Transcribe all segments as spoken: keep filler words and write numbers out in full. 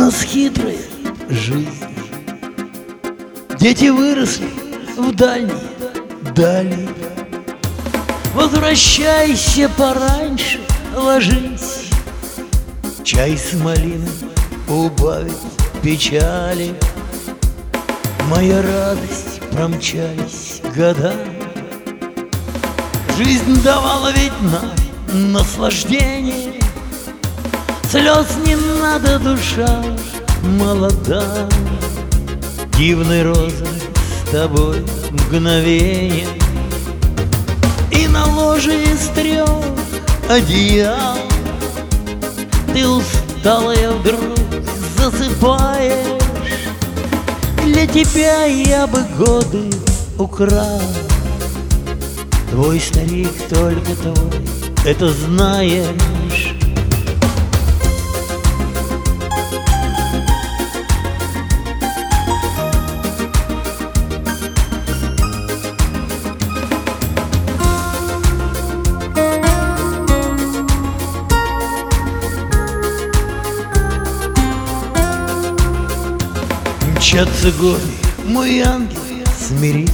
нас хитрая жизнь. Дети выросли в дальней дали. Возвращайся пораньше, ложись. Чай с малиной убавит печали. Моя радость, промчались года. Жизнь давала ведь нам наслаждение. Слез не надо, душа молода. Дивной розой с тобой мгновение. И на ложе из трех одеял ты усталая вдруг засыпаешь. Для тебя я бы годы украл. Твой старик только твой, это знаешь. Мчатся годы, мой ангел, смирись.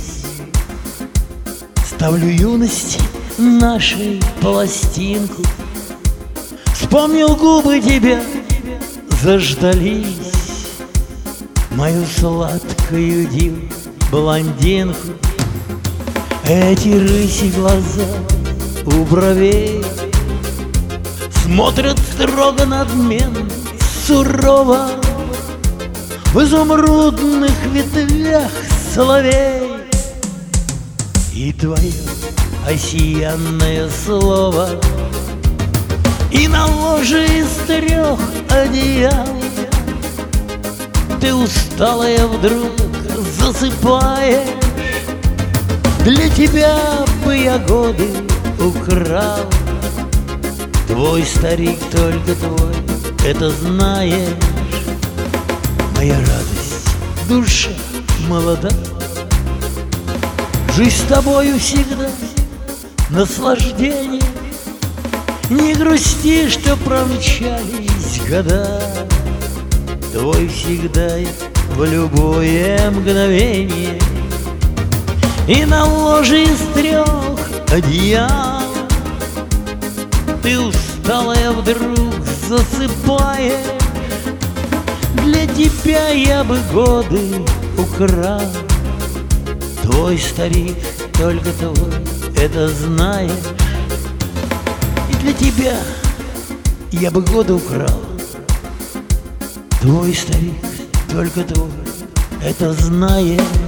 Ставлю юности нашей пластинку. Вспомнил, губы тебя заждались. Мою сладкую диву блондинку. Эти рыси глаза у бровей смотрят строго, надменно, сурово. В изумрудных ветвях соловей. И твое осиянное слово. И на ложе из трех одеял ты усталая вдруг засыпаешь. Для тебя бы я годы украл. Твой старик только твой, это знаешь. Моя радость, душа молода. Жизнь с тобою всегда наслаждение. Не грусти, что промчались года. Твой всегда в любое мгновение. И на ложе из трех одеял ты усталая вдруг засыпаешь. Для тебя я бы годы украл. Твой старик только твой, это знаешь. И для тебя я бы годы украл. Твой старик только твой, это знаешь.